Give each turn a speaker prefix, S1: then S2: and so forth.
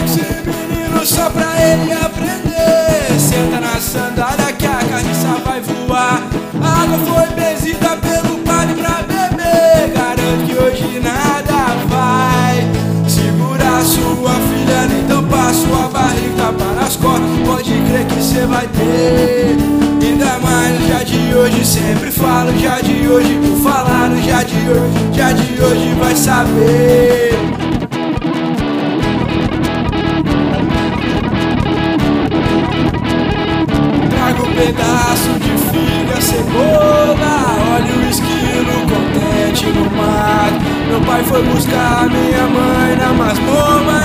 S1: esse menino só pra ele aprender. Senta na sandália que a carniça vai voar. A água foi benzida pelo padre pra beber. Garanto que hoje nada vai segurar sua filha, nem tampar sua barriga para as costas. Pode crer que cê vai ter. Ainda mais no dia de hoje, sempre falo já de hoje. Por falar no dia de hoje vai saber. Trago um pedaço de figa, cebola, olha o esquilo contente no mato. Meu pai foi buscar minha mãe na masmorra